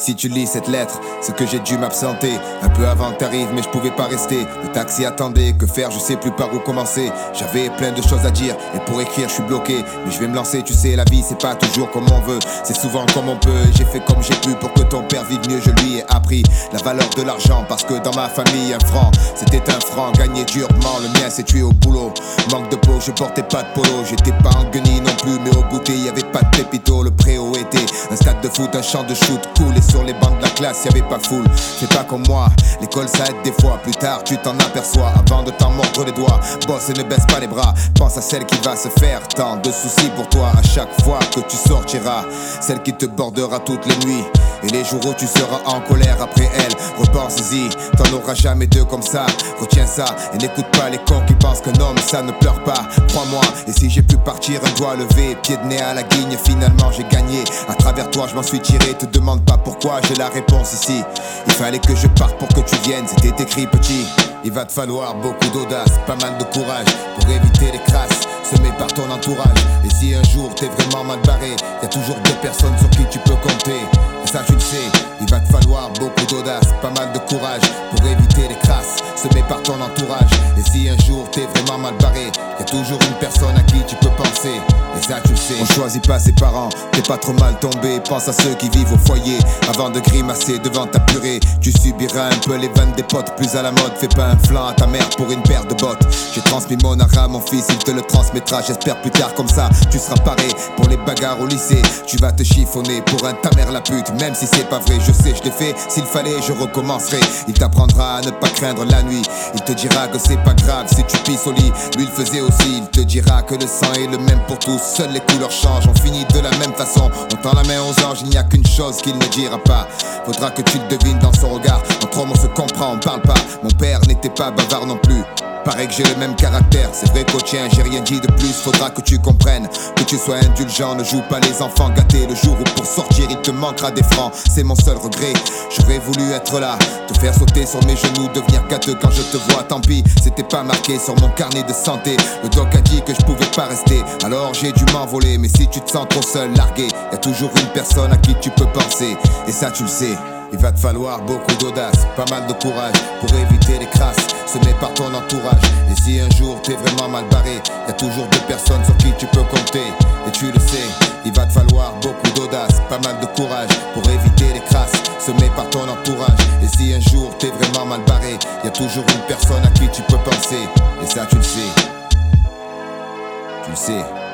Si tu lis cette lettre, c'est que j'ai dû m'absenter un peu avant que t'arrives, mais je pouvais pas rester. Le taxi attendait, que faire, je sais plus par où commencer. J'avais plein de choses à dire, et pour écrire je suis bloqué. Mais je vais me lancer, tu sais, la vie c'est pas toujours comme on veut, c'est souvent comme on peut. J'ai fait comme j'ai pu pour que ton père vive mieux, je lui ai appris la valeur de l'argent. Parce que dans ma famille, un franc, c'était un franc gagné durement. Le mien s'est tué au boulot, manque de peau, je portais pas de polo. J'étais pas en guenille non plus, mais au goûter y'avait pas de pépito. Le préau était un stade de foot, un champ de shoot cool. Et sur les bancs de la classe y'avait pas foule. Fais pas comme moi, l'école ça aide des fois. Plus tard tu t'en aperçois, avant de t'en mordre les doigts. Bosse et ne baisse pas les bras, pense à celle qui va se faire tant de soucis pour toi. À chaque fois que tu sortiras, celle qui te bordera toutes les nuits. Et les jours où tu seras en colère après elle, repense-y, t'en auras jamais deux comme ça. Retiens ça et n'écoute pas les cons qui pensent qu'un homme ça ne pleure pas. Crois-moi, et si j'ai pu partir un doigt levé, pied de nez à la guigne, finalement j'ai gagné. À travers toi je m'en suis tiré, te demande pas pourquoi, j'ai la réponse ici. Il fallait que je parte pour que tu viennes, c'était écrit petit. Il va te falloir beaucoup d'audace, pas mal de courage pour éviter les crasses semées par ton entourage. Et si un jour t'es vraiment mal barré, y'a toujours deux personnes sur qui tu peux compter. Et ça tu le sais, il va te falloir beaucoup d'audace, pas mal de courage pour éviter les crasses semées par ton entourage. Et si un jour t'es vraiment mal barré, y'a toujours une personne à qui tu peux penser. Et ça tu le sais, on choisit pas ses parents, t'es pas trop mal tombé. Pense à ceux qui vivent au foyer, avant de grimacer devant ta purée. Tu subiras un peu les vannes des potes, plus à la mode. Fais pas un flanc à ta mère pour une paire de bottes. J'ai transmis mon art à mon fils, il te le transmettra. J'espère plus tard comme ça, tu seras paré pour les bagarres au lycée. Tu vas te chiffonner pour un ta mère la pute, même si c'est pas vrai, je sais, je l'ai fait. S'il fallait, je recommencerai. Il t'apprendra à ne pas craindre la nuit. Il te dira que c'est pas grave si tu pisses au lit. Lui il faisait aussi, il te dira que le sang est le même pour tous. Seules les couleurs changent, on finit de la même façon. On tend la main aux anges, il n'y a qu'une chose qu'il ne dira pas. Faudra que tu le devines dans son regard. Entre hommes on se comprend, on parle pas. Mon père n'était pas bavard non plus. Paraît que j'ai le même caractère, c'est vrai qu'au tien j'ai rien dit de plus. Faudra que tu comprennes, que tu sois indulgent. Ne joue pas les enfants gâtés le jour où pour sortir il te manquera des francs. C'est mon seul regret, j'aurais voulu être là, te faire sauter sur mes genoux, devenir gâteux quand je te vois. Tant pis, c'était pas marqué sur mon carnet de santé. Le doc a dit que je pouvais pas rester, alors j'ai dû m'envoler. Mais si tu te sens trop seul, largué, y'a toujours une personne à qui tu peux penser. Et ça tu le sais, il va te falloir beaucoup d'audace, pas mal de courage pour éviter les crasses semées par ton entourage. Et si un jour t'es vraiment mal barré, y'a toujours deux personnes sur qui tu peux compter. Et tu le sais, il va te falloir beaucoup d'audace, pas mal de courage pour éviter les crasses semées par ton entourage. Et si un jour t'es vraiment mal barré, y'a toujours une personne à qui tu peux penser. Et ça tu le sais, tu le sais.